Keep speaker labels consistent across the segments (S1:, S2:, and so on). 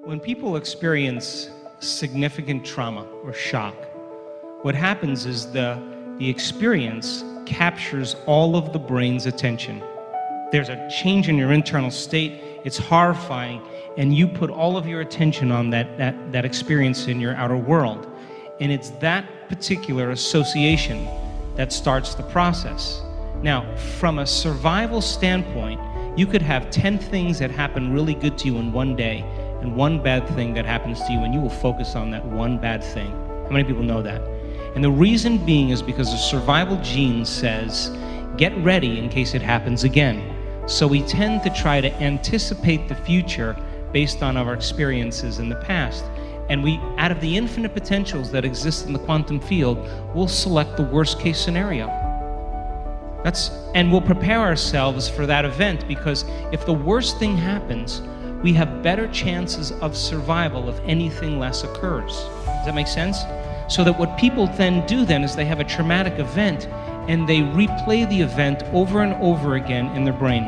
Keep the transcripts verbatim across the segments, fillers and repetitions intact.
S1: When people experience significant trauma or shock, what happens is the, the experience captures all of the brain's attention. There's a change in your internal state, it's horrifying, and you put all of your attention on that, that, that experience in your outer world. And it's that particular association that starts the process. Now, from a survival standpoint, you could have ten things that happen really good to you in one day, and one bad thing that happens to you, and you will focus on that one bad thing. How many people know that? And the reason being is because the survival gene says, get ready in case it happens again. So we tend to try to anticipate the future based on our experiences in the past. And we, out of the infinite potentials that exist in the quantum field, we'll select the worst case scenario. That's, and we'll prepare ourselves for that event, because if the worst thing happens, we have better chances of survival if anything less occurs. Does that make sense? So that what people then do then is they have a traumatic event and they replay the event over and over again in their brain.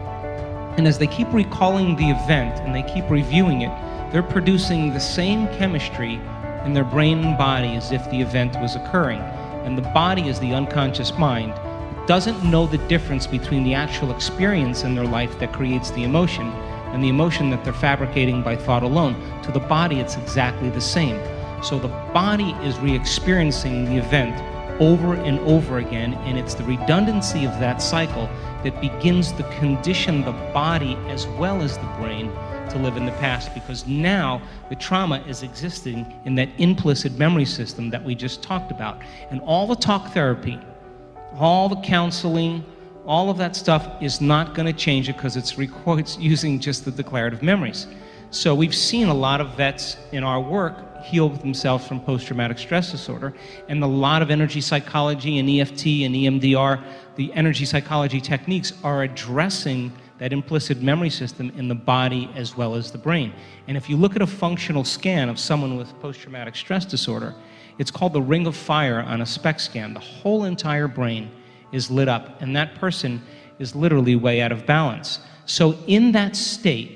S1: And as they keep recalling the event and they keep reviewing it, they're producing the same chemistry in their brain and body as if the event was occurring. And the body is the unconscious mind. It doesn't know the difference between the actual experience in their life that creates the emotion and the emotion that they're fabricating by thought alone. To the body, it's exactly the same. So the body is re-experiencing the event over and over again, and it's the redundancy of that cycle that begins to condition the body as well as the brain to live in the past, because now the trauma is existing in that implicit memory system that we just talked about. And all the talk therapy, all the counseling, all of that stuff is not going to change it, because it's, it's using just the declarative memories. So we've seen a lot of vets in our work heal themselves from post-traumatic stress disorder, and a lot of energy psychology and E F T and E M D R, the energy psychology techniques, are addressing that implicit memory system in the body as well as the brain. And if you look at a functional scan of someone with post-traumatic stress disorder, it's called the ring of fire on a SPECT scan. The whole entire brain is lit up, and that person is literally way out of balance. So in that state,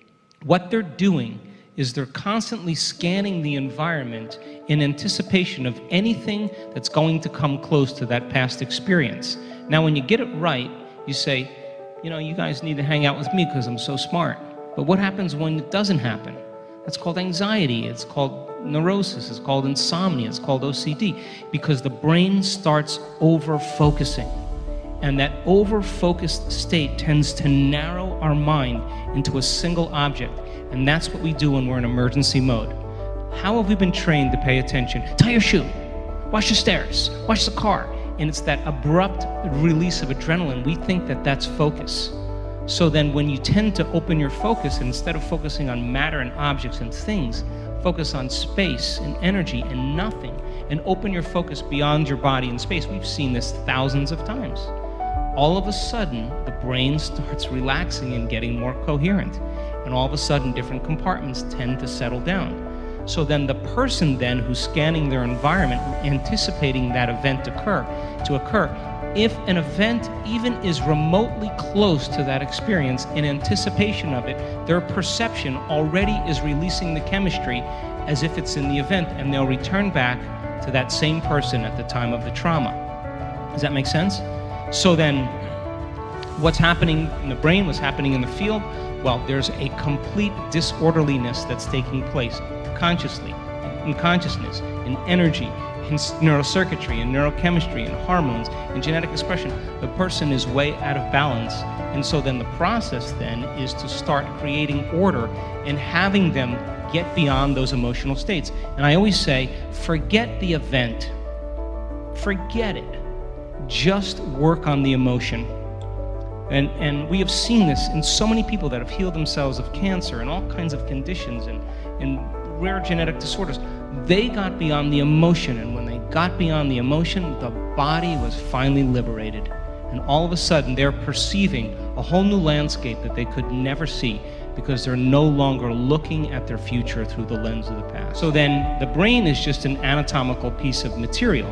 S1: what they're doing is they're constantly scanning the environment in anticipation of anything that's going to come close to that past experience. Now, when you get it right, you say, you know, you guys need to hang out with me because I'm so smart. But what happens when it doesn't happen? That's called anxiety, it's called neurosis, it's called insomnia, it's called O C D, because the brain starts over-focusing. And that over-focused state tends to narrow our mind into a single object. And that's what we do when we're in emergency mode. How have we been trained to pay attention? Tie your shoe, wash the stairs, wash the car. And it's that abrupt release of adrenaline. We think that that's focus. So then when you tend to open your focus, and instead of focusing on matter and objects and things, focus on space and energy and nothing, and open your focus beyond your body and space. We've seen this thousands of times. All of a sudden, the brain starts relaxing and getting more coherent. And all of a sudden, different compartments tend to settle down. So then the person then who's scanning their environment, anticipating that event occur, to occur, if an event even is remotely close to that experience, in anticipation of it, their perception already is releasing the chemistry as if it's in the event, and they'll return back to that same person at the time of the trauma. Does that make sense? So then, what's happening in the brain, what's happening in the field? Well, there's a complete disorderliness that's taking place consciously, in consciousness, in energy, in neurocircuitry, in neurochemistry, in hormones, in genetic expression. The person is way out of balance. And so then the process then is to start creating order and having them get beyond those emotional states. And I always say, forget the event. Forget it. Just work on the emotion. And, and we have seen this in so many people that have healed themselves of cancer and all kinds of conditions and, and rare genetic disorders. They got beyond the emotion, and when they got beyond the emotion, the body was finally liberated. And all of a sudden, they're perceiving a whole new landscape that they could never see, because they're no longer looking at their future through the lens of the past. So then the brain is just an anatomical piece of material.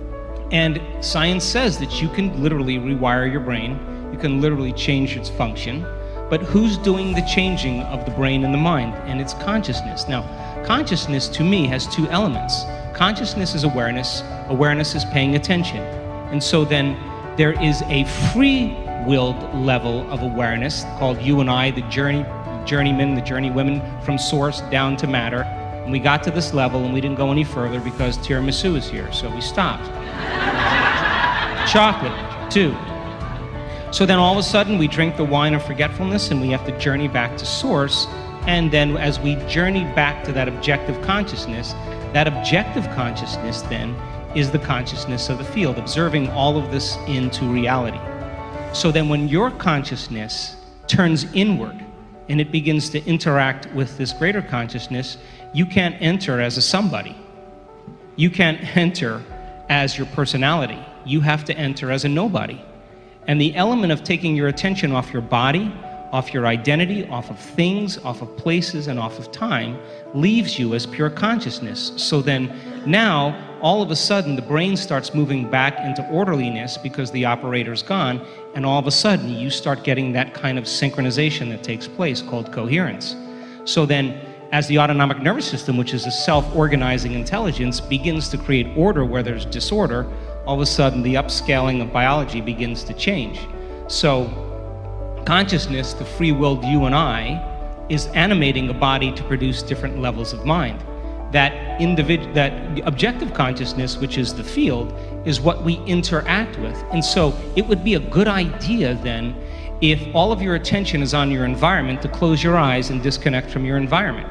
S1: And science says that you can literally rewire your brain. You can literally change its function. But who's doing the changing of the brain and the mind? And it's consciousness. Now, consciousness to me has two elements. Consciousness is awareness. Awareness is paying attention. And so then there is a free-willed level of awareness called you and I, the journey, journeymen, the journeywomen from source down to matter. And we got to this level and we didn't go any further because tiramisu is here, so we stopped. Chocolate, too. So then all of a sudden we drink the wine of forgetfulness and we have to journey back to source. And then as we journey back to that objective consciousness, that objective consciousness then is the consciousness of the field, observing all of this into reality. So then when your consciousness turns inward and it begins to interact with this greater consciousness, you can't enter as a somebody. You can't enter as your personality. You have to enter as a nobody. And the element of taking your attention off your body, off your identity, off of things, off of places, and off of time, leaves you as pure consciousness. So then now, all of a sudden, the brain starts moving back into orderliness because the operator's gone, and all of a sudden, you start getting that kind of synchronization that takes place called coherence. So then, as the autonomic nervous system, which is a self-organizing intelligence, begins to create order where there's disorder, all of a sudden the upscaling of biology begins to change. So consciousness, the free-willed you and I, is animating a body to produce different levels of mind. That individual, that objective consciousness, which is the field, is what we interact with. And so it would be a good idea then, if all of your attention is on your environment, to close your eyes and disconnect from your environment.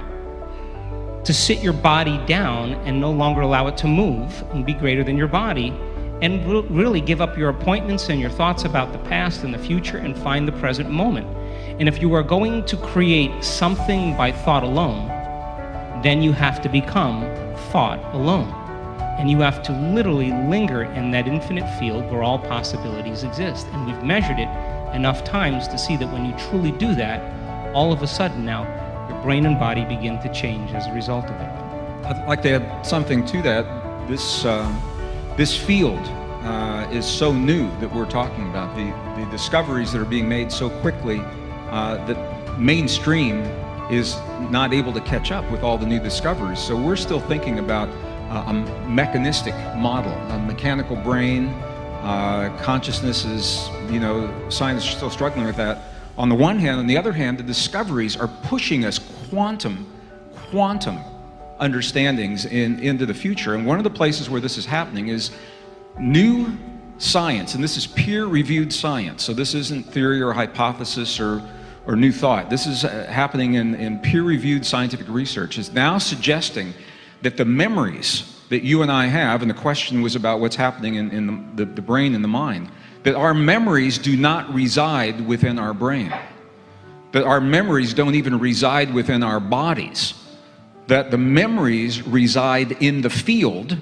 S1: To sit your body down and no longer allow it to move and be greater than your body, and re really give up your appointments and your thoughts about the past and the future and find the present moment. And if you are going to create something by thought alone, then you have to become thought alone. And you have to literally linger in that infinite field where all possibilities exist. And we've measured it enough times to see that when you truly do that, all of a sudden now, your brain and body begin to change as a result of it.
S2: I'd like to add something to that. This, uh, this field uh, is so new that we're talking about. The, the discoveries that are being made so quickly uh, that mainstream is not able to catch up with all the new discoveries. So we're still thinking about uh, a mechanistic model, a mechanical brain. Uh, consciousness is, you know, science is still struggling with that. On the one hand, on the other hand, the discoveries are pushing us quantum, quantum understandings in, into the future. And one of the places where this is happening is new science, and this is peer-reviewed science. So this isn't theory or hypothesis or, or new thought. This is uh, happening in, in peer-reviewed scientific research, is now suggesting that the memories that you and I have, and the question was about what's happening in, in the, the, the brain and the mind, that our memories do not reside within our brain, that our memories don't even reside within our bodies, that the memories reside in the field,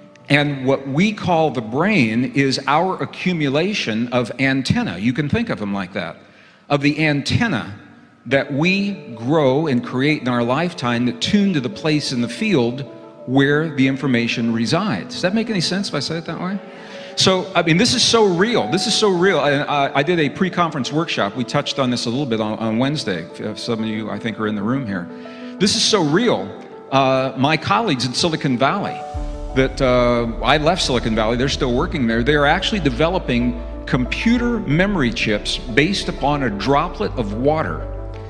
S2: and what we call the brain is our accumulation of antenna. You can think of them like that, of the antenna that we grow and create in our lifetime that tune to the place in the field where the information resides. Does that make any sense if I say it that way? So, I mean, this is so real. This is so real. I, I, I did a pre-conference workshop. We touched on this a little bit on, on Wednesday. Some of you, I think, are in the room here. This is so real. Uh, my colleagues in Silicon Valley, that uh, I left Silicon Valley, they're still working there. They are actually developing computer memory chips based upon a droplet of water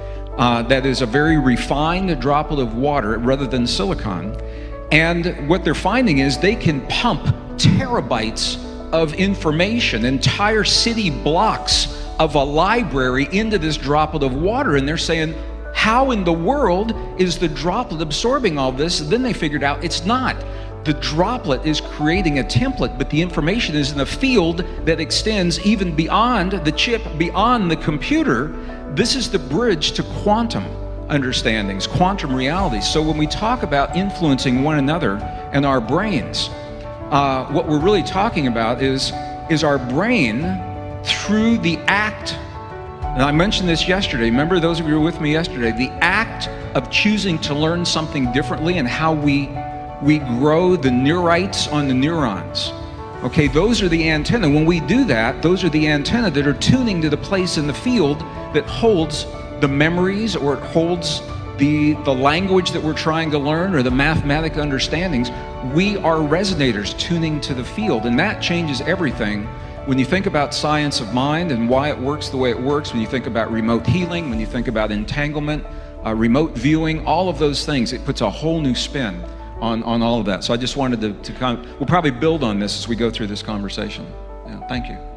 S2: uh, that is a very refined droplet of water rather than silicon. And what they're finding is they can pump terabytes of information, entire city blocks of a library into this droplet of water. And they're saying, how in the world is the droplet absorbing all this? And then they figured out it's not. The droplet is creating a template, but the information is in a field that extends even beyond the chip, beyond the computer. This is the bridge to quantum understandings, quantum realities. So when we talk about influencing one another and our brains, uh, what we're really talking about is, is our brain through the act, and I mentioned this yesterday, remember those of you who were with me yesterday, the act of choosing to learn something differently and how we, we grow the neurites on the neurons. Okay, those are the antenna. When we do that, those are the antenna that are tuning to the place in the field that holds the memories, or it holds the, the language that we're trying to learn, or the mathematic understandings. We are resonators tuning to the field, and that changes everything. When you think about science of mind and why it works the way it works, when you think about remote healing, when you think about entanglement, uh, remote viewing, all of those things, it puts a whole new spin on, on all of that. So I just wanted to, to kind of, we'll probably build on this as we go through this conversation. Yeah, thank you.